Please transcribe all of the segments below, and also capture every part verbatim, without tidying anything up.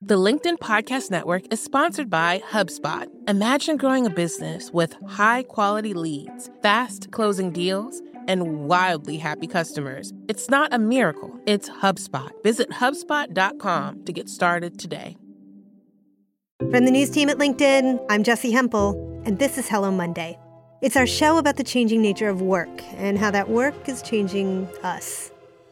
The LinkedIn Podcast Network is sponsored by HubSpot. Imagine growing a business with high-quality leads, fast closing deals, and wildly happy customers. It's not a miracle, it's HubSpot. Visit HubSpot dot com to get started today. From the news team at LinkedIn, I'm Jessi Hempel, and this is Hello Monday. It's our show about the changing nature of work and how that work is changing us.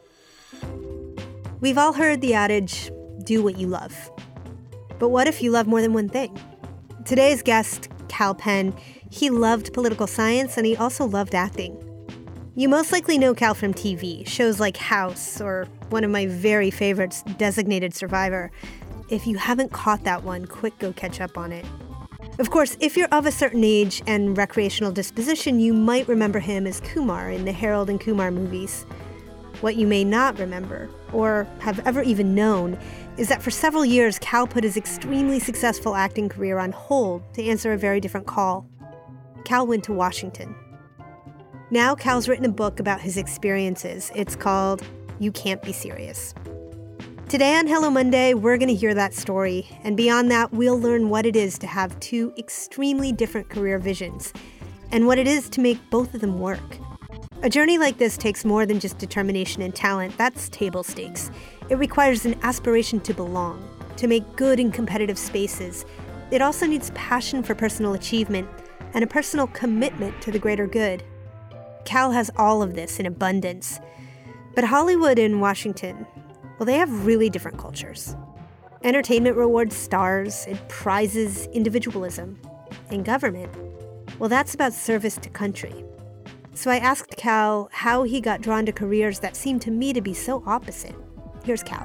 We've all heard the adage, do what you love. But what if you love more than one thing? Today's guest, Kal Penn, he loved political science and he also loved acting. You most likely know Kal from T V, shows like House or one of my very favorites, Designated Survivor. If you haven't caught that one, quick go catch up on it. Of course, if you're of a certain age and recreational disposition, you might remember him as Kumar in the Harold and Kumar movies. What you may not remember, or have ever even known, is that for several years, Kal put his extremely successful acting career on hold to answer a very different call. Kal went to Washington. Now Kal's written a book about his experiences. It's called You Can't Be Serious. Today on Hello Monday, we're going to hear that story, and beyond that, we'll learn what it is to have two extremely different career visions, and what it is to make both of them work. A journey like this takes more than just determination and talent. That's table stakes. It requires an aspiration to belong, to make good in competitive spaces. It also needs passion for personal achievement and a personal commitment to the greater good. Kal has all of this in abundance. But Hollywood and Washington, well, they have really different cultures. Entertainment rewards stars, it prizes individualism. And government, well, that's about service to country. So I asked Kal how he got drawn to careers that seemed to me to be so opposite. Here's Kal.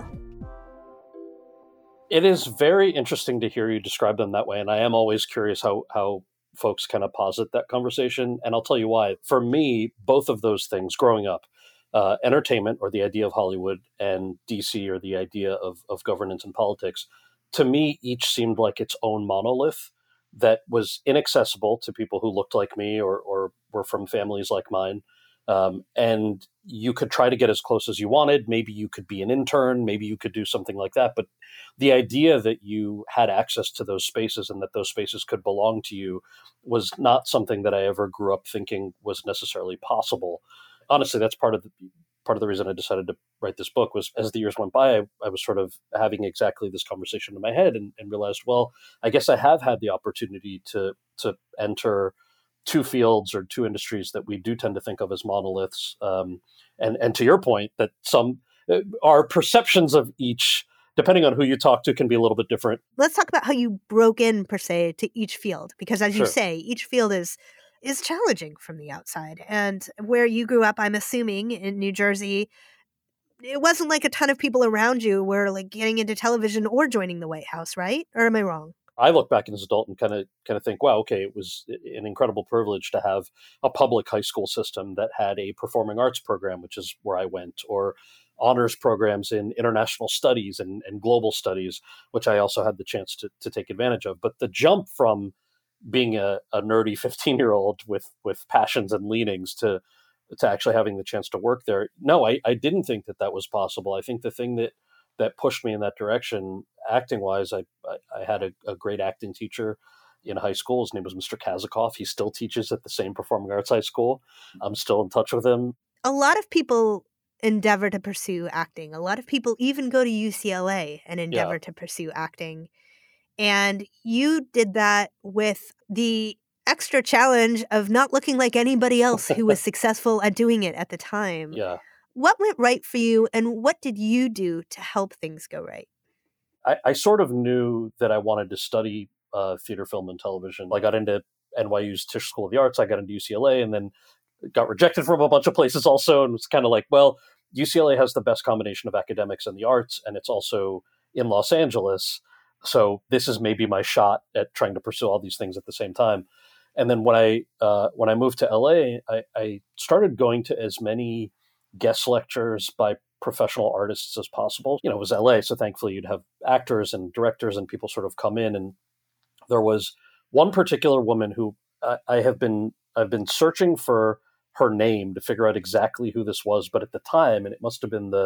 It is very interesting to hear you describe them that way, and I am always curious how how folks kind of posit that conversation, and I'll tell you why. For me, both of those things growing up, uh, entertainment or the idea of Hollywood and D C or the idea of, of governance and politics, to me, each seemed like its own monolith that was inaccessible to people who looked like me or, or were from families like mine. Um, and you could try to get as close as you wanted. Maybe you could be an intern. Maybe you could do something like that. But the idea that you had access to those spaces and that those spaces could belong to you was not something that I ever grew up thinking was necessarily possible. Honestly, that's part of the part of the reason I decided to write this book was as the years went by, I, I was sort of having exactly this conversation in my head and, and realized, well, I guess I have had the opportunity to to enter two fields or two industries that we do tend to think of as monoliths. Um, and, and to your point, that some our perceptions of each, depending on who you talk to, can be a little bit different. Let's talk about how you broke in, per se, to each field. Because as you Sure. say, each field is is challenging from the outside. And where you grew up, I'm assuming, in New Jersey, it wasn't like a ton of people around you were like getting into television or joining the White House, right? Or am I wrong? I look back as an adult and kind of kind of think, wow, okay, it was an incredible privilege to have a public high school system that had a performing arts program, which is where I went, or honors programs in international studies and, and global studies, which I also had the chance to, to take advantage of. But the jump from being a, a nerdy fifteen-year-old with with passions and leanings to to actually having the chance to work there, no, I, I didn't think that that was possible. I think the thing that that pushed me in that direction, acting-wise, I, I, I had a, a great acting teacher in high school. His name was Mister Kazikoff. He still teaches at the same performing arts high school. I'm still in touch with him. A lot of people endeavor to pursue acting. A lot of people even go to U C L A and endeavor Yeah. to pursue acting. And you did that with the extra challenge of not looking like anybody else who was successful at doing it at the time. Yeah. What went right for you, and what did you do to help things go right? I, I sort of knew that I wanted to study uh, theater, film, and television. I got into N Y U's Tisch School of the Arts. I got into U C L A and then got rejected from a bunch of places also. And was kind of like, well, U C L A has the best combination of academics and the arts, and it's also in Los Angeles. So this is maybe my shot at trying to pursue all these things at the same time. And then when I uh, when I moved to L A, I, I started going to as many guest lectures by professional artists as possible. You know, it was L A, so thankfully you'd have actors and directors and people sort of come in. And there was one particular woman who I, I have been I've been searching for her name to figure out exactly who this was. But at the time, and it must have been the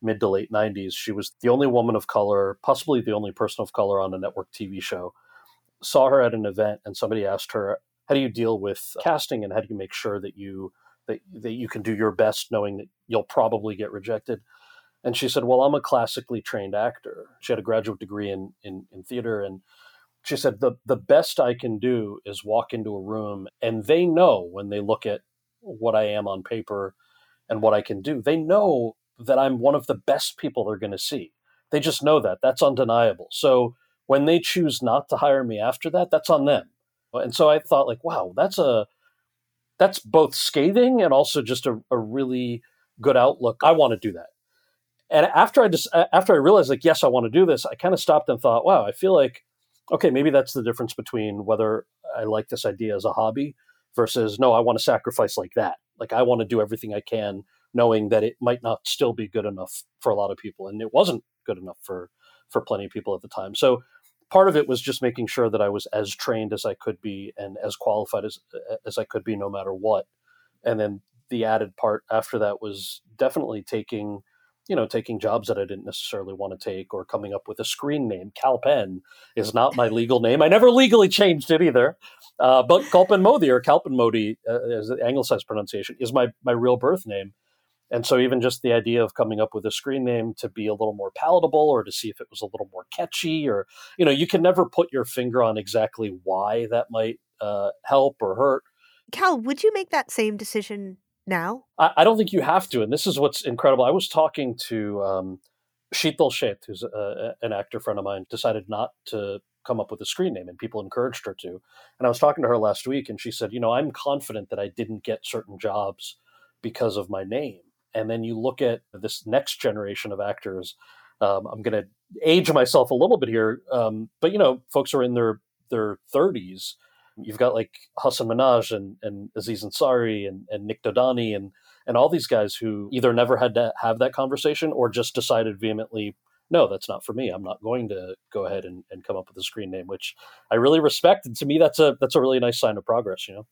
mid to late nineties. She was the only woman of color, possibly the only person of color on a network T V show. Saw her at an event and somebody asked her, how do you deal with casting and how do you make sure that you that, that you can do your best knowing that you'll probably get rejected? And she said, well, I'm a classically trained actor. She had a graduate degree in, in, in theater. And she said, the, the best I can do is walk into a room and they know when they look at what I am on paper and what I can do, they know that I'm one of the best people they're going to see. They just know that. That's undeniable. So when they choose not to hire me after that, that's on them. And so I thought like, wow, that's a, that's both scathing and also just a, a really good outlook. I want to do that. And after I just, after I realized like, yes, I want to do this, I kind of stopped and thought, wow, I feel like, okay, maybe that's the difference between whether I like this idea as a hobby versus, no, I want to sacrifice like that. Like I want to do everything I can, knowing that it might not still be good enough for a lot of people. And it wasn't good enough for, for plenty of people at the time. So part of it was just making sure that I was as trained as I could be and as qualified as, as I could be no matter what. And then the added part after that was definitely taking, you know, taking jobs that I didn't necessarily want to take or coming up with a screen name. Kal Penn is not my legal name. I never legally changed it either. Uh, but Kalpen Modi or Kalpen Modi, uh, as the anglicized pronunciation, is my, my real birth name. And so even just the idea of coming up with a screen name to be a little more palatable or to see if it was a little more catchy or, you know, you can never put your finger on exactly why that might uh, help or hurt. Kal, would you make that same decision now? I, I don't think you have to. And this is what's incredible. I was talking to um, Sheetal Sheth, who's a, an actor friend of mine, decided not to come up with a screen name and people encouraged her to. And I was talking to her last week and she said, you know, I'm confident that I didn't get certain jobs because of my name. And then you look at this next generation of actors. Um, I'm going to age myself a little bit here, um, but you know, folks are in their their thirties. You've got like Hasan Minhaj and, and Aziz Ansari and, and Nick Dodani and and all these guys who either never had to have that conversation or just decided vehemently, no, that's not for me. I'm not going to go ahead and, and come up with a screen name, which I really respect. And to me, that's a that's a really nice sign of progress, you know.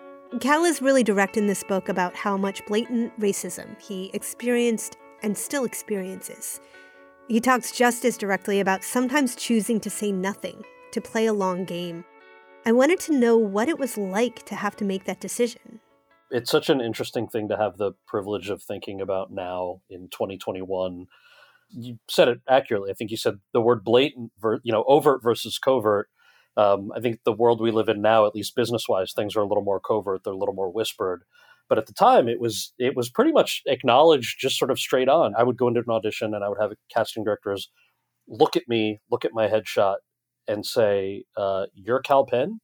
Kal is really direct in this book about how much blatant racism he experienced and still experiences. He talks just as directly about sometimes choosing to say nothing, to play a long game. I wanted to know what it was like to have to make that decision. It's such an interesting thing to have the privilege of thinking about now in twenty twenty-one. You said it accurately. I think you said the word blatant, you know, overt versus covert. Um, I think the world we live in now, at least business-wise, things are a little more covert. They're a little more whispered. But at the time, it was it was pretty much acknowledged just sort of straight on. I would go into an audition and I would have casting directors look at me, look at my headshot and say, uh, you're Kal Penn?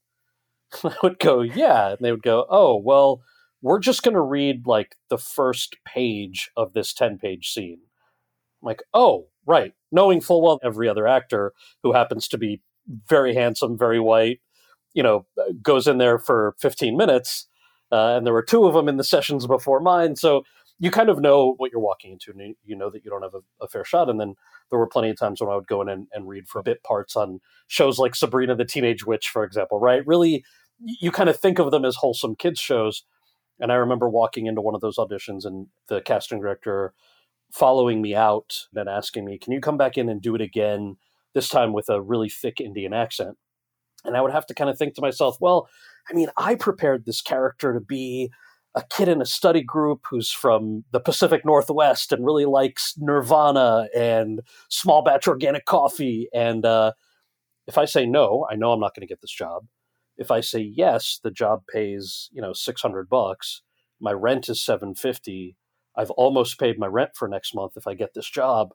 I would go, yeah. And they would go, oh, well, we're just going to read like the first page of this ten-page scene. I'm like, oh, right. Knowing full well every other actor who happens to be very handsome, very white, you know, goes in there for fifteen minutes. Uh, and there were two of them in the sessions before mine. So you kind of know what you're walking into and you know that you don't have a, a fair shot. And then there were plenty of times when I would go in and, and read for bit parts on shows like Sabrina the Teenage Witch, for example, right? Really, you kind of think of them as wholesome kids shows. And I remember walking into one of those auditions and the casting director following me out and asking me, can you come back in and do it again? This time with a really thick Indian accent. And I would have to kind of think to myself, well, I mean, I prepared this character to be a kid in a study group who's from the Pacific Northwest and really likes Nirvana and small batch organic coffee. And uh, if I say no, I know I'm not going to get this job. If I say yes, the job pays, you know, six hundred bucks. My rent is seven fifty. I've almost paid my rent for next month if I get this job.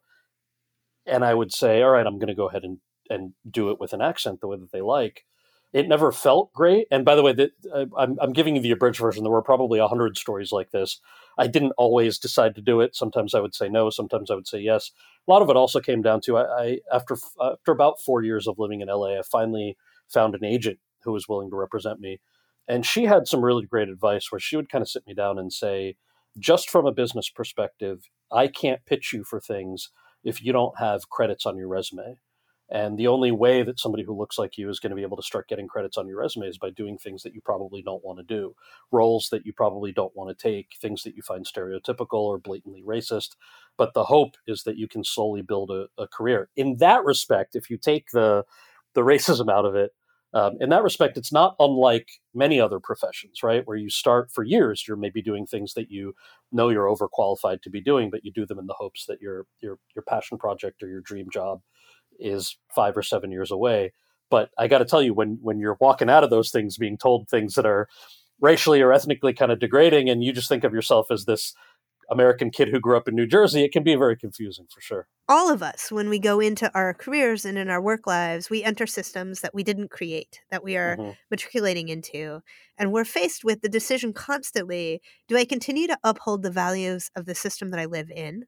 And I would say, all right, I'm going to go ahead and, and do it with an accent the way that they like. It never felt great. And by the way, that uh, I'm, I'm giving you the abridged version. There were probably a hundred stories like this. I didn't always decide to do it. Sometimes I would say no. Sometimes I would say yes. A lot of it also came down to, I, I after after about four years of living in L A, I finally found an agent who was willing to represent me. And she had some really great advice where she would kind of sit me down and say, just from a business perspective, I can't pitch you for things if you don't have credits on your resume. And the only way that somebody who looks like you is going to be able to start getting credits on your resume is by doing things that you probably don't want to do, roles that you probably don't want to take, things that you find stereotypical or blatantly racist. But the hope is that you can slowly build a, a career. In that respect, if you take the the racism out of it, um, in that respect, it's not unlike many other professions, right? Where you start for years, you're maybe doing things that you know you're overqualified to be doing, but you do them in the hopes that your your your passion project or your dream job is five or seven years away. But I got to tell you, when when you're walking out of those things, being told things that are racially or ethnically kind of degrading, and you just think of yourself as this American kid who grew up in New Jersey, it can be very confusing for sure. All of us, when we go into our careers and in our work lives, we enter systems that we didn't create, that we are mm-hmm. matriculating into. And we're faced with the decision constantly, do I continue to uphold the values of the system that I live in?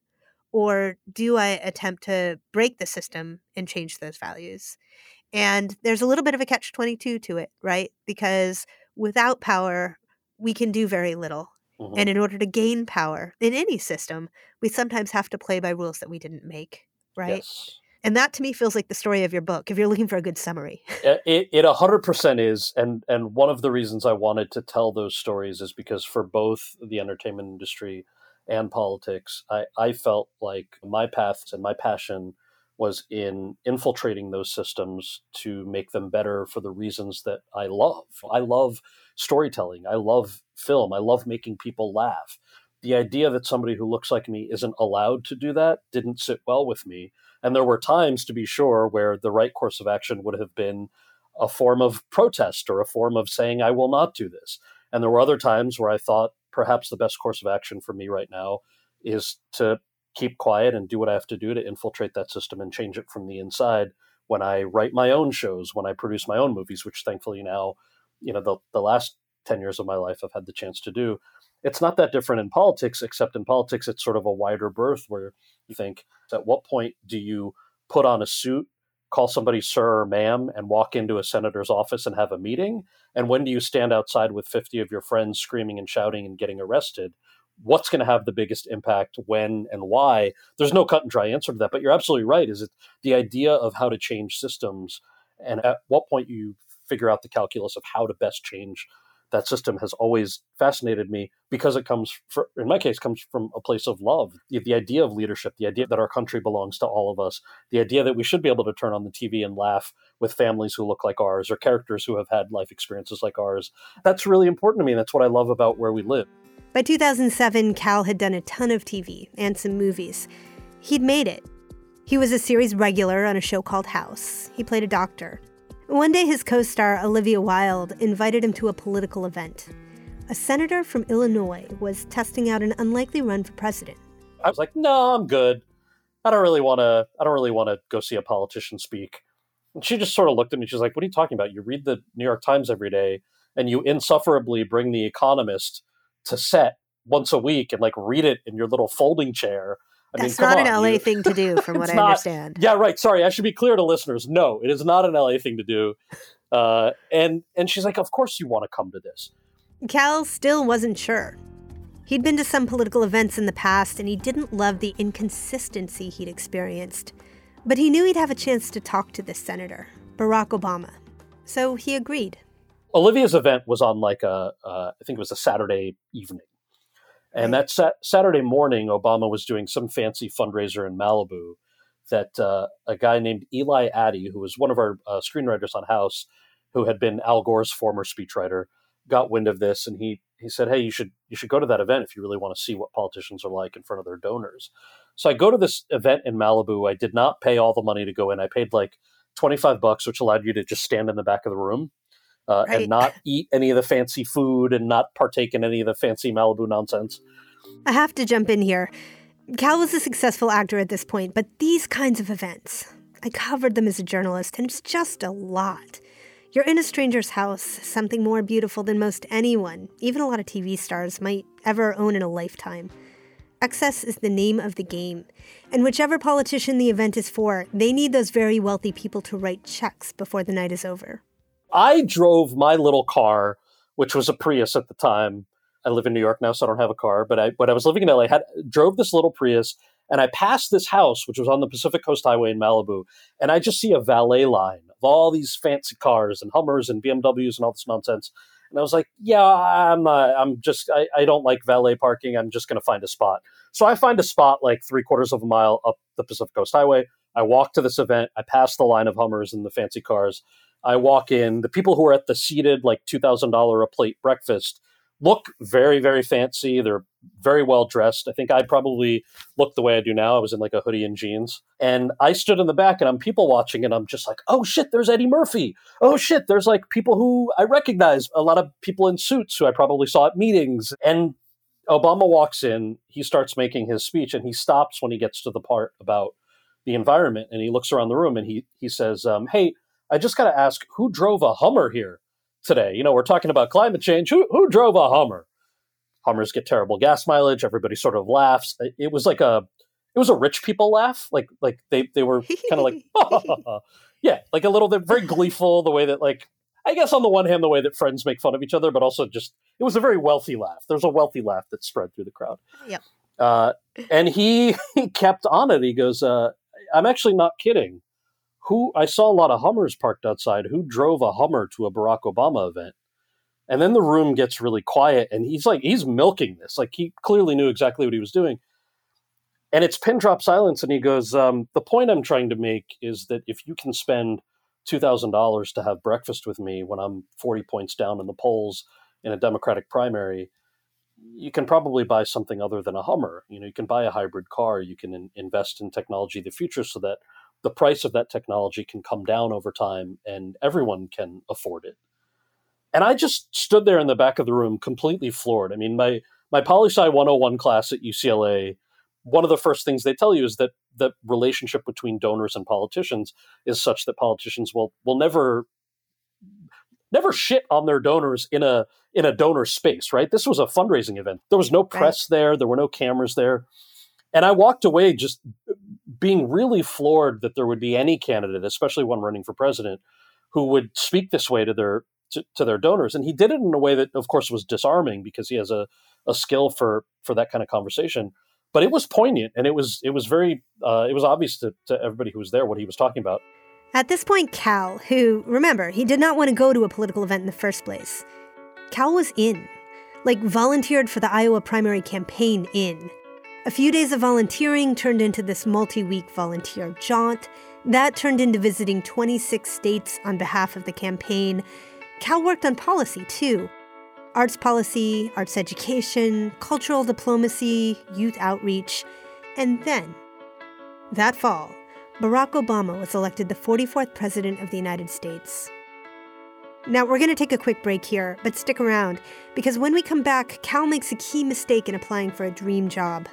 Or do I attempt to break the system and change those values? And there's a little bit of a catch twenty-two to it, right? Because without power, we can do very little. Mm-hmm. And in order to gain power in any system, we sometimes have to play by rules that we didn't make, right? Yes. And that to me feels like the story of your book, if you're looking for a good summary. It it one hundred percent is. And, and one of the reasons I wanted to tell those stories is because for both the entertainment industry and politics, I, I felt like my path and my passion was in infiltrating those systems to make them better for the reasons that I love. I love storytelling. I love film. I love making people laugh. The idea that somebody who looks like me isn't allowed to do that didn't sit well with me. And there were times, to be sure, where the right course of action would have been a form of protest or a form of saying, I will not do this. And there were other times where I thought, perhaps the best course of action for me right now is to keep quiet and do what I have to do to infiltrate that system and change it from the inside. When I write my own shows, when I produce my own movies, which thankfully now, you know, the, the last ten years of my life I've had the chance to do, it's not that different in politics, except in politics, it's sort of a wider berth where you think, at what point do you put on a suit, call somebody sir or ma'am, and walk into a senator's office and have a meeting? And when do you stand outside with fifty of your friends screaming and shouting and getting arrested? What's going to have the biggest impact, when and why? There's no cut and dry answer to that, but you're absolutely right. Is it the idea of how to change systems, and at what point you figure out the calculus of how to best change that system has always fascinated me, because it comes, for, in my case, comes from a place of love. The, the idea of leadership, the idea that our country belongs to all of us, the idea that we should be able to turn on the T V and laugh with families who look like ours or characters who have had life experiences like ours. That's really important to me. And that's what I love about where we live. By two thousand seven, Cal had done a ton of T V and some movies. He'd made it. He was a series regular on a show called House. He played a doctor. One day, his co-star, Olivia Wilde, invited him to a political event. A senator from Illinois was testing out an unlikely run for president. I was like, no, I'm good. I don't really want to, I don't really want to go see a politician speak. And she just sort of looked at me. She's like, what are you talking about? You read the New York Times every day, and you insufferably bring The Economist to set once a week and like read it in your little folding chair. I That's mean, not on, an L A you... thing to do, from what I not... understand. Yeah, right. Sorry, I should be clear to listeners. No, it is not an L A thing to do. Uh, and and she's like, of course you want to come to this. Cal still wasn't sure. He'd been to some political events in the past, and he didn't love the inconsistency he'd experienced. But he knew he'd have a chance to talk to this senator, Barack Obama. So he agreed. Olivia's event was on like a, uh, I think it was a Saturday evening. And that sa- Saturday morning, Obama was doing some fancy fundraiser in Malibu that uh, a guy named Eli Addy, who was one of our uh, screenwriters on House, who had been Al Gore's former speechwriter, got wind of this. And he he said, hey, you should you should go to that event if you really want to see what politicians are like in front of their donors. So I go to this event in Malibu. I did not pay all the money to go in. I paid like twenty-five bucks, which allowed you to just stand in the back of the room. Uh, right. And not eat any of the fancy food and not partake in any of the fancy Malibu nonsense. I have to jump in here. Cal was a successful actor at this point, but these kinds of events, I covered them as a journalist, and it's just a lot. You're in a stranger's house, something more beautiful than most anyone, even a lot of T V stars, might ever own in a lifetime. Excess is the name of the game, and whichever politician the event is for, they need those very wealthy people to write checks before the night is over. I drove my little car, which was a Prius at the time. I live in New York now, so I don't have a car. But I, when I was living in L A, had drove this little Prius, And I pass this house, which was on the Pacific Coast Highway in Malibu, and I just see a valet line of all these fancy cars and Hummers and B M Ws and all this nonsense. And I was like, yeah, I'm not, I'm just, I, I don't like valet parking. I'm just going to find a spot. So I find a spot like three quarters of a mile up the Pacific Coast Highway. I walk to this event. I pass the line of Hummers and the fancy cars. I walk in. The people who are at the seated, like two thousand dollars a plate breakfast look very, very fancy. They're very well dressed. I think I probably looked the way I do now. I was in like a hoodie and jeans. And I stood in the back and I'm people watching and I'm just like, oh shit, there's Eddie Murphy. Oh shit, there's like people who I recognize, a lot of people in suits who I probably saw at meetings. And Obama walks in, he starts making his speech and he stops when he gets to the part about the environment. And he looks around the room and he, he says, um, hey, I just got to ask, who drove a Hummer here today? You know, we're talking about climate change. Who who drove a Hummer? Hummers get terrible gas mileage. Everybody sort of laughs. It was like a, it was a rich people laugh. Like, like they, they were kind of like, yeah, like a little bit very gleeful, the way that like, I guess on the one hand, the way that friends make fun of each other, but also just, it was a very wealthy laugh. There's a wealthy laugh that spread through the crowd. Yep. Uh, and he, he kept on it. He goes, uh, I'm actually not kidding. Who, I saw a lot of Hummers parked outside. Who drove a Hummer to a Barack Obama event? And then the room gets really quiet and he's like, he's milking this. Like he clearly knew exactly what he was doing. And it's pin drop silence. And he goes, um, the point I'm trying to make is that if you can spend two thousand dollars to have breakfast with me when I'm forty points down in the polls in a Democratic primary, you can probably buy something other than a Hummer. You know, you can buy a hybrid car. You can in- invest in technology of the future so that the price of that technology can come down over time and everyone can afford it. And I just stood there in the back of the room completely floored. I mean, my my poli-sci one oh one class at U C L A, one of the first things they tell you is that the relationship between donors and politicians is such that politicians will will never never shit on their donors in a in a donor space, right? This was a fundraising event. There was no press right. there. There were no cameras there. And I walked away just being really floored that there would be any candidate, especially one running for president, who would speak this way to their to, to their donors. And he did it in a way that, of course, was disarming because he has a, a skill for for that kind of conversation. But it was poignant, and it was it was very uh, it was obvious to, to everybody who was there what he was talking about. At this point, Cal, who, remember, he did not want to go to a political event in the first place, Cal was in, like volunteered for the Iowa primary campaign in. A few days of volunteering turned into this multi-week volunteer jaunt. That turned into visiting twenty-six states on behalf of the campaign. Cal worked on policy, too. Arts policy, arts education, cultural diplomacy, youth outreach. And then, that fall, Barack Obama was elected the forty-fourth President of the United States. Now, we're going to take a quick break here, but stick around, because when we come back, Cal makes a key mistake in applying for a dream job.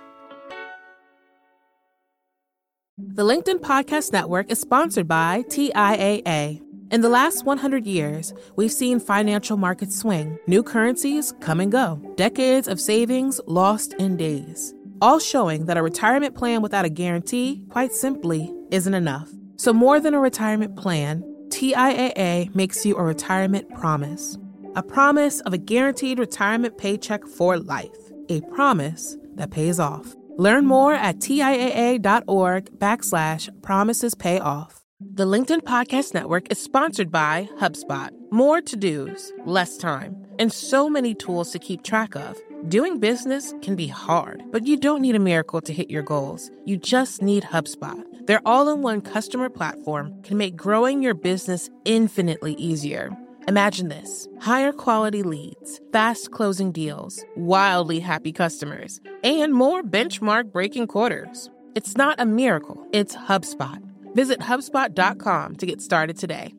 The LinkedIn Podcast Network is sponsored by T I A A. In the last one hundred years, we've seen financial markets swing, new currencies come and go, decades of savings lost in days, all showing that a retirement plan without a guarantee, quite simply, isn't enough. So more than a retirement plan, T I A A makes you a retirement promise. A promise of a guaranteed retirement paycheck for life. A promise that pays off. Learn more at TIAA.org backslash promises pay off. The LinkedIn Podcast Network is sponsored by HubSpot. More to-dos, less time, and so many tools to keep track of. Doing business can be hard, but you don't need a miracle to hit your goals. You just need HubSpot. Their all-in-one customer platform can make growing your business infinitely easier. Imagine this: higher quality leads, fast closing deals, wildly happy customers, and more benchmark breaking quarters. It's not a miracle, it's HubSpot. Visit HubSpot dot com to get started today.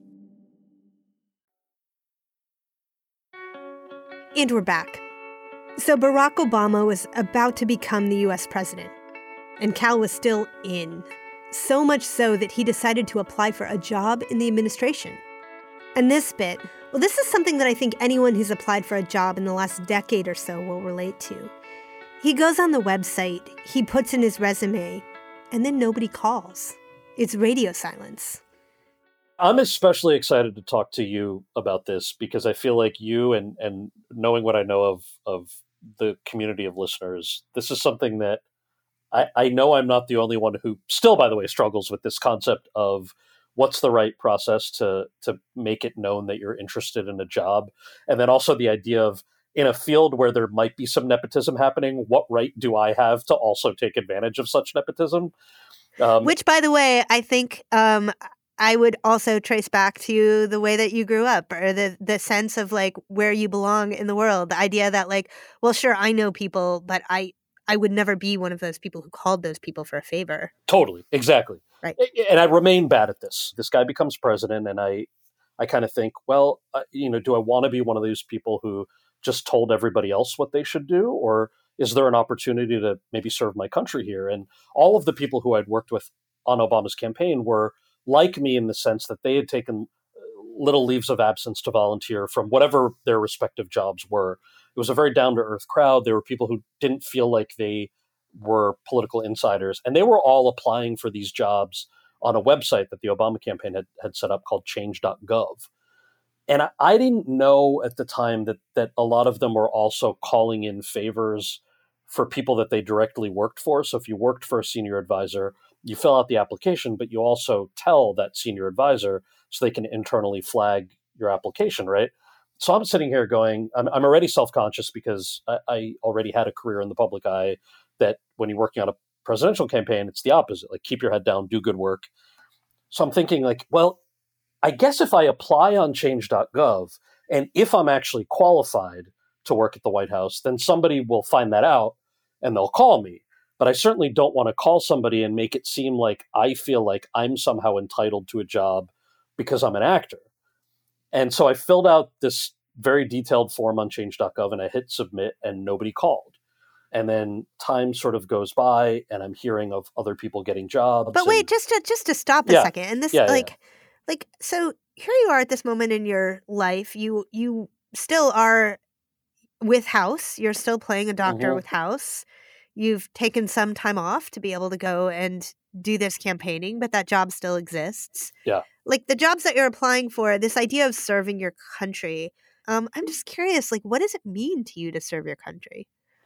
And we're back. So Barack Obama was about to become the U S president, and Cal was still in. So much so that he decided to apply for a job in the administration. And this bit, well, this is something that I think anyone who's applied for a job in the last decade or so will relate to. He goes on the website, he puts in his resume, and then nobody calls. It's radio silence. I'm especially excited to talk to you about this because I feel like you and, and knowing what I know of, of the community of listeners, this is something that I, I know I'm not the only one who still, by the way, struggles with this concept of what's the right process to to make it known that you're interested in a job. And then also the idea of, in a field where there might be some nepotism happening, what right do I have to also take advantage of such nepotism? Um, Which, by the way, I think um, I would also trace back to the way that you grew up, or the the sense of like where you belong in the world. The idea that like, well, sure, I know people, but I I would never be one of those people who called those people for a favor. Totally, exactly. Right. And I remain bad at this. This guy becomes president, and I I kind of think, well, uh, you know, do I want to be one of these people who just told everybody else what they should do, or is there an opportunity to maybe serve my country here? And all of the people who I'd worked with on Obama's campaign were like me in the sense that they had taken little leaves of absence to volunteer from whatever their respective jobs were. It was a very down-to-earth crowd. There were people who didn't feel like they were political insiders, and they were all applying for these jobs on a website that the Obama campaign had, had set up called change dot gov. And I, I didn't know at the time that that a lot of them were also calling in favors for people that they directly worked for. So if you worked for a senior advisor, you fill out the application, but you also tell that senior advisor so they can internally flag your application, right? So I'm sitting here going, I'm, I'm already self-conscious because I, I already had a career in the public eye that when you're working on a presidential campaign, it's the opposite. Like, keep your head down, do good work. So I'm thinking like, well, I guess if I apply on change dot gov, and if I'm actually qualified to work at the White House, then somebody will find that out and they'll call me. But I certainly don't want to call somebody and make it seem like I feel like I'm somehow entitled to a job because I'm an actor. And so I filled out this very detailed form on change dot gov and I hit submit and nobody called. And then time sort of goes by and I'm hearing of other people getting jobs. But wait, and, just to just to stop a Yeah. second. And this Yeah, yeah, like like so here you are at this moment in your life. You you still are with House. You're still playing a doctor Mhm. with House. You've taken some time off to be able to go and do this campaigning, but that job still exists. Yeah. Like the jobs that you're applying for, this idea of serving your country. Um, I'm just curious, like, what does it mean to you to serve your country?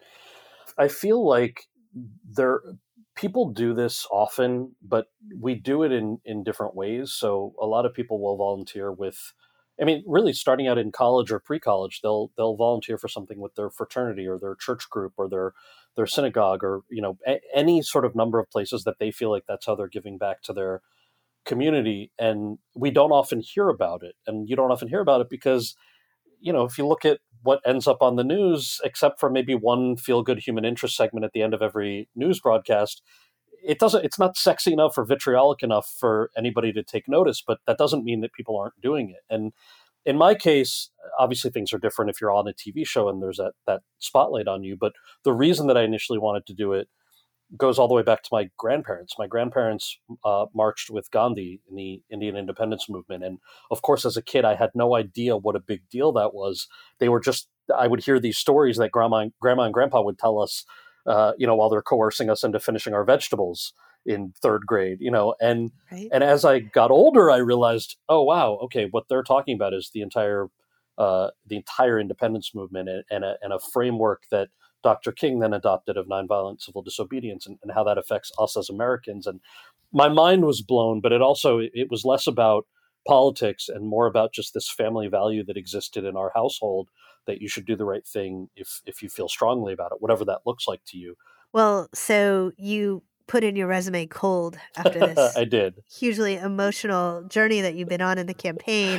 I feel like there people do this often, but we do it in, in different ways. So a lot of people will volunteer with, I mean, really starting out in college or pre-college, they'll they'll volunteer for something with their fraternity or their church group or their their synagogue or, you know, a, any sort of number of places that they feel like that's how they're giving back to their community. And we don't often hear about it. And you don't often hear about it because, you know, if you look at what ends up on the news, except for maybe one feel-good human interest segment at the end of every news broadcast, it doesn't, it's not sexy enough or vitriolic enough for anybody to take notice, but that doesn't mean that people aren't doing it. And in my case, obviously things are different if you're on a T V show and there's that, that spotlight on you. But the reason that I initially wanted to do it goes all the way back to my grandparents. My grandparents uh, marched with Gandhi in the Indian independence movement. And of course, as a kid, I had no idea what a big deal that was. They were just, I would hear these stories that grandma, grandma and grandpa would tell us, uh, you know, while they're coercing us into finishing our vegetables in third grade, you know, and, Right. and as I got older, I realized, oh, wow, okay, what they're talking about is the entire, uh, the entire independence movement and, and, a, and a framework that Doctor King then adopted of nonviolent civil disobedience and, and how that affects us as Americans. And my mind was blown, but it also, it was less about politics and more about just this family value that existed in our household, that you should do the right thing if, if you feel strongly about it, whatever that looks like to you. Well, so you put in your resume cold after this I did. hugely emotional journey that you've been on in the campaign.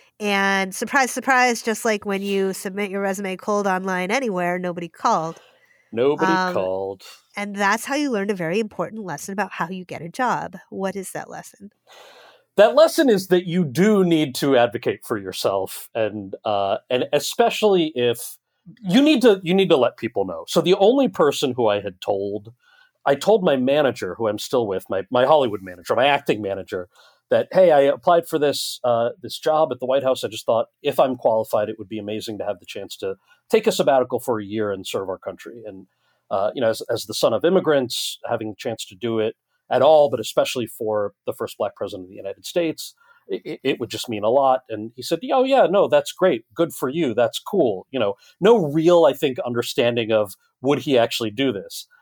And surprise, surprise, just like when you submit your resume cold online anywhere, nobody called. Nobody Um, called. And that's how you learned a very important lesson about how you get a job. What is that lesson? That lesson is that you do need to advocate for yourself, and uh, and especially if you need to you need to let people know. So the only person who I had told, I told my manager, who I'm still with, my my Hollywood manager, my acting manager, that, hey, I applied for this uh, this job at the White House. I just thought if I'm qualified, it would be amazing to have the chance to take a sabbatical for a year and serve our country. And uh, you know, as as the son of immigrants, having the chance to do it at all, but especially for the first Black president of the United States, it, it would just mean a lot. And he said, oh, yeah, no, that's great. Good for you. That's cool. You know, no real, I think, understanding of would he actually do this.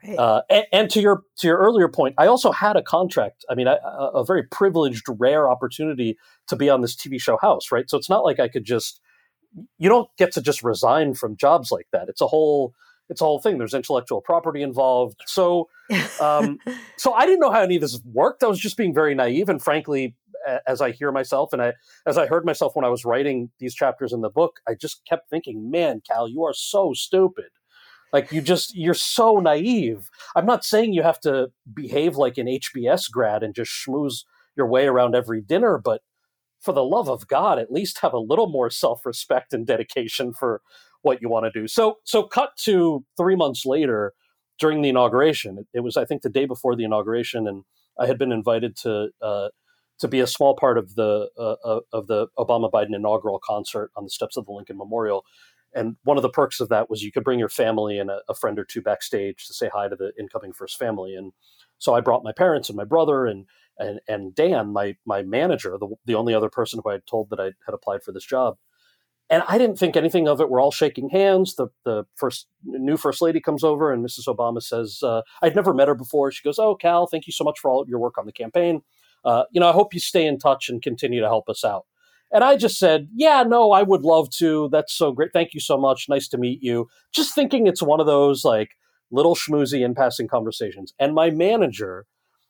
Right. Uh, and, and to your to your earlier point, I also had a contract. I mean, I, a, a very privileged, rare opportunity to be on this T V show House, right? So it's not like I could just. You don't get to just resign from jobs like that. It's a whole. It's a whole thing. There's intellectual property involved. So, um, so I didn't know how any of this worked. I was just being very naive, and frankly, as I hear myself, and I as I heard myself when I was writing these chapters in the book, I just kept thinking, "Man, Cal, you are so stupid." Like you just, you're so naive. I'm not saying you have to behave like an H B S grad and just schmooze your way around every dinner, but for the love of God, at least have a little more self-respect and dedication for what you want to do. So, so cut to three months later during the inauguration. It, it was, I think, the day before the inauguration, and I had been invited to uh, to be a small part of the uh, of the Obama-Biden inaugural concert on the steps of the Lincoln Memorial. And one of the perks of that was you could bring your family and a, a friend or two backstage to say hi to the incoming first family. And so I brought my parents and my brother and and and Dan, my my manager, the, the only other person who I had told that I had applied for this job. And I didn't think anything of it. We're all shaking hands. The the first new first lady comes over, and Missus Obama says, uh, "I'd never met her before." She goes, "Oh, Cal, thank you so much for all of your work on the campaign. Uh, you know, I hope you stay in touch and continue to help us out." And I just said, yeah, no, I would love to. That's so great. Thank you so much. Nice to meet you. Just thinking it's one of those like little schmoozy in passing conversations. And my manager,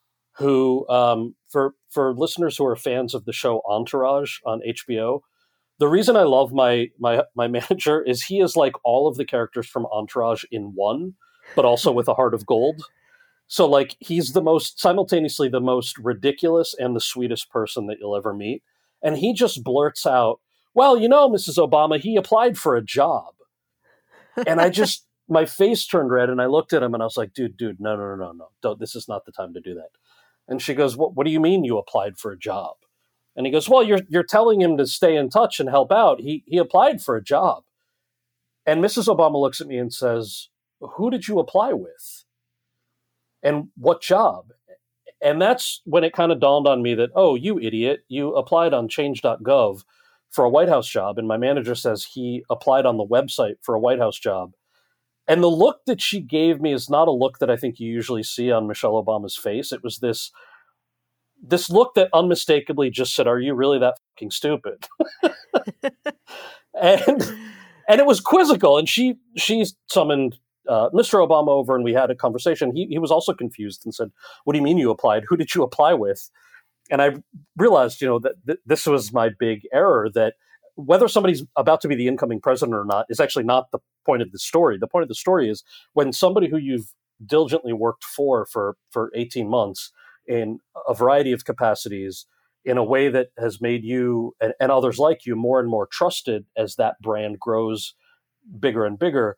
who um, for for listeners who are fans of the show Entourage on H B O, the reason I love my my my manager is he is like all of the characters from Entourage in one, but also with a heart of gold. So like he's the most simultaneously the most ridiculous and the sweetest person that you'll ever meet. And he just blurts out, "Well, you know, Missus Obama, he applied for a job." And I just, my face turned red and I looked at him and I was like, dude, dude, no, no, no, no, no. Don't, this is not the time to do that. And she goes, what, what do you mean you applied for a job? And he goes, well, you're you're telling him to stay in touch and help out. He he applied for a job. And Missus Obama looks at me and says, who did you apply with? And what job? And that's when it kind of dawned on me that, oh, you idiot, you applied on change dot gov for a White House job. And my manager says he applied on the website for a White House job. And the look that she gave me is not a look that I think you usually see on Michelle Obama's face. It was this, this look that unmistakably just said, are you really that fucking stupid? and and it was quizzical. And she she summoned Uh, Mister Obama over and we had a conversation. He he was also confused and said, what do you mean you applied? Who did you apply with? And I realized, you know, that th- this was my big error, that whether somebody's about to be the incoming president or not is actually not the point of the story. The point of the story is when somebody who you've diligently worked for for, for eighteen months in a variety of capacities in a way that has made you and, and others like you more and more trusted as that brand grows bigger and bigger.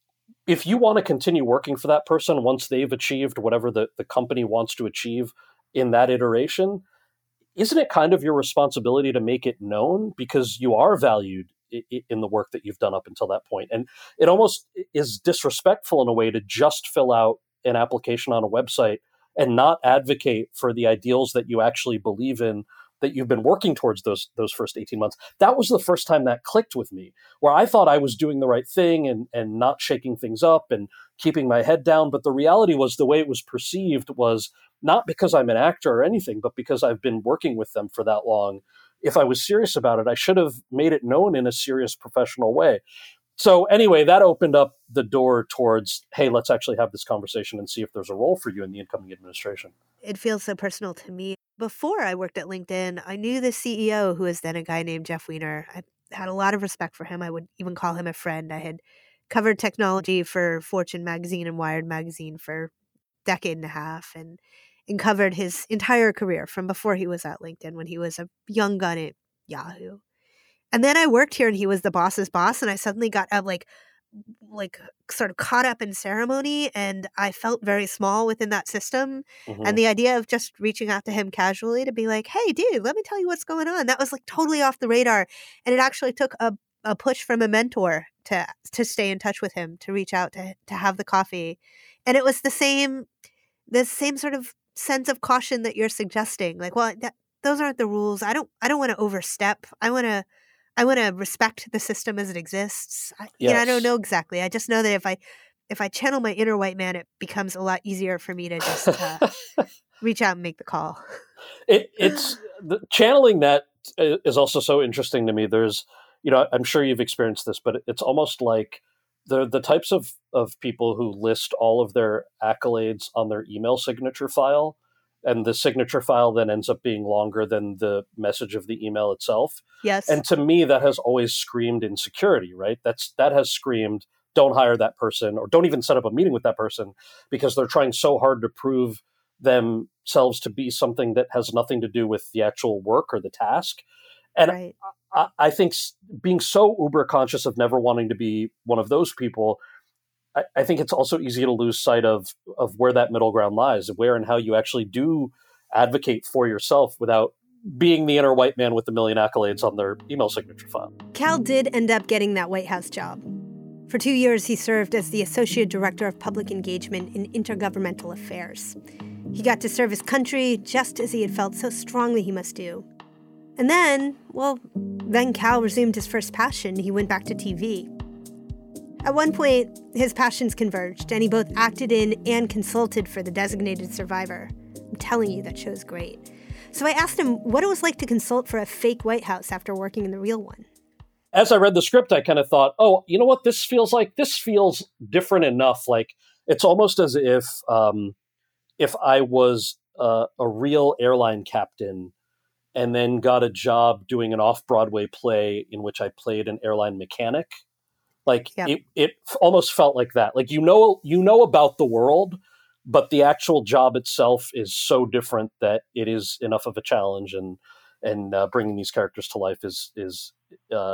If you want to continue working for that person once they've achieved whatever the, the company wants to achieve in that iteration, isn't it kind of your responsibility to make it known, because you are valued i- in the work that you've done up until that point? And it almost is disrespectful in a way to just fill out an application on a website and not advocate for the ideals that you actually believe in, that you've been working towards those those first eighteen months. That was the first time that clicked with me, where I thought I was doing the right thing and, and not shaking things up and keeping my head down. But the reality was the way it was perceived was not because I'm an actor or anything, but because I've been working with them for that long. If I was serious about it, I should have made it known in a serious professional way. So anyway, that opened up the door towards, hey, let's actually have this conversation and see if there's a role for you in the incoming administration. It feels so personal to me. Before I worked at LinkedIn, I knew the C E O, who was then a guy named Jeff Weiner. I had a lot of respect for him. I would even call him a friend. I had covered technology for Fortune magazine and Wired magazine for a decade and a half, and, and covered his entire career from before he was at LinkedIn, when he was a young gun at Yahoo. And then I worked here and he was the boss's boss, and I suddenly got uh, like like sort of caught up in ceremony, and I felt very small within that system. Mm-hmm. And the idea of just reaching out to him casually to be like, hey, dude, let me tell you what's going on, that was like totally off the radar. And it actually took a, a push from a mentor to to stay in touch with him, to reach out, to to have the coffee. And it was the same, the same sort of sense of caution that you're suggesting. Like, well, that, those aren't the rules. I don't I don't want to overstep. I want to I want to respect the system as it exists. I, yes. You know, I don't know exactly. I just know that if I if I channel my inner white man, it becomes a lot easier for me to just uh, reach out and make the call. It, it's the, channeling that is also so interesting to me. There's, you know, I'm sure you've experienced this, but it's almost like the the types of, of people who list all of their accolades on their email signature file, and the signature file then ends up being longer than the message of the email itself. Yes. And to me, that has always screamed insecurity, right? That's that has screamed, don't hire that person, or don't even set up a meeting with that person, because they're trying so hard to prove themselves to be something that has nothing to do with the actual work or the task. And right. I, I think being so uber conscious of never wanting to be one of those people, I, I think it's also easy to lose sight of of where that middle ground lies, where and how you actually do advocate for yourself without being the inner white man with a million accolades on their email signature file. Cal did end up getting that White House job. For two years, he served as the Associate Director of Public Engagement in Intergovernmental Affairs. He got to serve his country just as he had felt so strongly he must do. And then, well, then Cal resumed his first passion. He went back to T V. At one point, his passions converged, and he both acted in and consulted for The Designated Survivor. I'm telling you, that show's great. So I asked him what it was like to consult for a fake White House after working in the real one. As I read the script, I kind of thought, oh, you know what this feels like? This feels different enough. Like, it's almost as if um, if I was uh, a real airline captain and then got a job doing an off-Broadway play in which I played an airline mechanic. Like, yep. it, it almost felt like that. Like, you know, you know about the world, but the actual job itself is so different that it is enough of a challenge, and and uh, bringing these characters to life is is uh,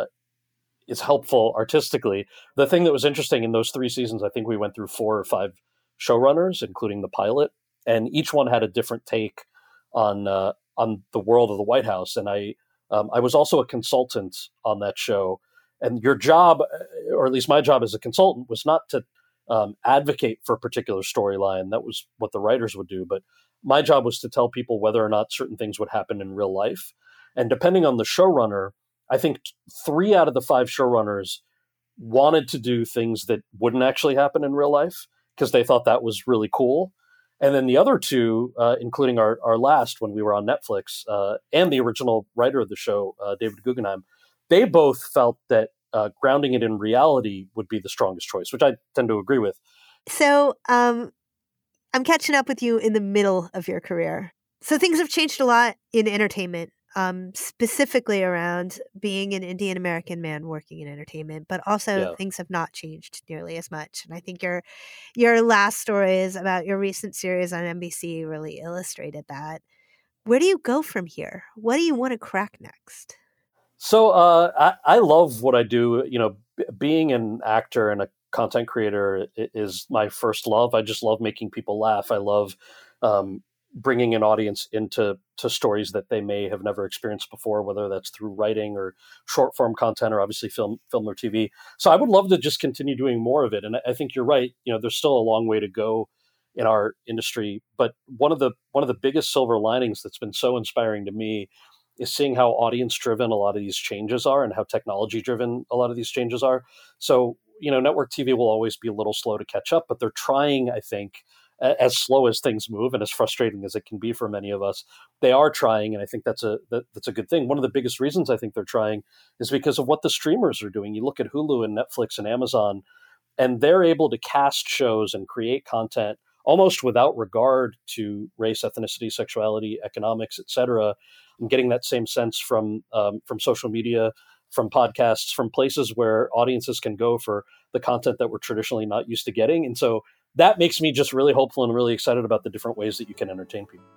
is helpful artistically. The thing that was interesting in those three seasons, I think we went through four or five showrunners, including the pilot, and each one had a different take on uh, on the world of the White House. And I um, I was also a consultant on that show. And your job, or at least my job as a consultant, was not to um, advocate for a particular storyline. That was what the writers would do. But my job was to tell people whether or not certain things would happen in real life. And depending on the showrunner, I think three out of the five showrunners wanted to do things that wouldn't actually happen in real life because they thought that was really cool. And then the other two, uh, including our, our last when we were on Netflix, uh, and the original writer of the show, uh, David Guggenheim, they both felt that uh, grounding it in reality would be the strongest choice, which I tend to agree with. So um, I'm catching up with you in the middle of your career. So things have changed a lot in entertainment, um, specifically around being an Indian American man working in entertainment, but also yeah. things have not changed nearly as much. And I think your your last stories about your recent series on N B C really illustrated that. Where do you go from here? What do you want to crack next? So uh, I, I love what I do. You know, b- being an actor and a content creator is my first love. I just love making people laugh. I love um, bringing an audience into to stories that they may have never experienced before, whether that's through writing or short form content, or obviously film, film or T V. So I would love to just continue doing more of it. And I think you're right. You know, there's still a long way to go in our industry. But one of the one of the biggest silver linings that's been so inspiring to me is seeing how audience-driven a lot of these changes are and how technology-driven a lot of these changes are. So, you know, network T V will always be a little slow to catch up, but they're trying, I think, as slow as things move and as frustrating as it can be for many of us, they are trying, and I think that's a that, that's a good thing. One of the biggest reasons I think they're trying is because of what the streamers are doing. You look at Hulu and Netflix and Amazon, and they're able to cast shows and create content almost without regard to race, ethnicity, sexuality, economics, et cetera. I'm getting that same sense from um, from social media, from podcasts, from places where audiences can go for the content that we're traditionally not used to getting. And so that makes me just really hopeful and really excited about the different ways that you can entertain people.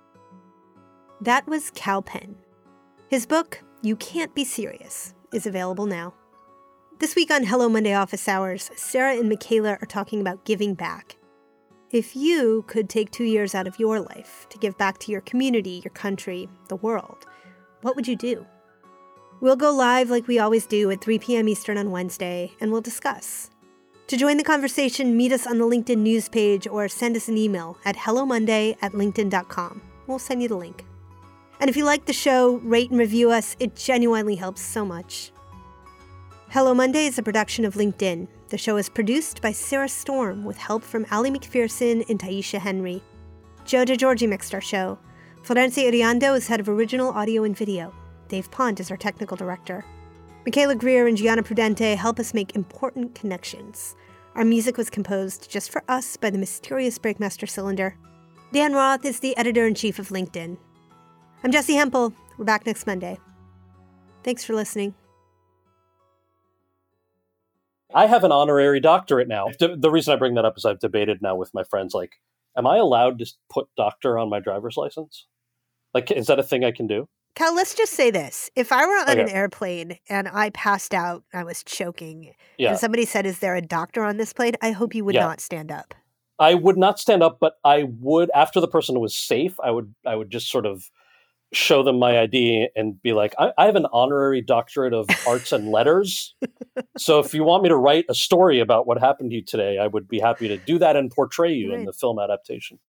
That was Kal Penn. His book, You Can't Be Serious, is available now. This week on Hello Monday Office Hours, Sarah and Michaela are talking about giving back. If you could take two years out of your life to give back to your community, your country, the world, what would you do? We'll go live like we always do at three p.m. Eastern on Wednesday, and we'll discuss. To join the conversation, meet us on the LinkedIn news page or send us an email at hello monday at linkedin dot com. We'll send you the link. And if you like the show, rate and review us. It genuinely helps so much. Hello Monday is a production of LinkedIn. The show is produced by Sarah Storm with help from Ali McPherson and Taisha Henry. Joe DeGiorgi mixed our show. Florencia Iriando is head of original audio and video. Dave Pont is our technical director. Michaela Greer and Gianna Prudente help us make important connections. Our music was composed just for us by the mysterious Breakmaster Cylinder. Dan Roth is the editor-in-chief of LinkedIn. I'm Jessi Hempel. We're back next Monday. Thanks for listening. I have an honorary doctorate now. The, the reason I bring that up is I've debated now with my friends, like, am I allowed to put doctor on my driver's license? Like, is that a thing I can do? Cal, let's just say this. If I were on Okay. an airplane and I passed out, I was choking, Yeah. and somebody said, is there a doctor on this plane? I hope you would Yeah. not stand up. I would not stand up, but I would, after the person was safe, I would I would just sort of show them my I D and be like, I, I have an honorary doctorate of arts and letters. So if you want me to write a story about what happened to you today, I would be happy to do that and portray you Right. in the film adaptation.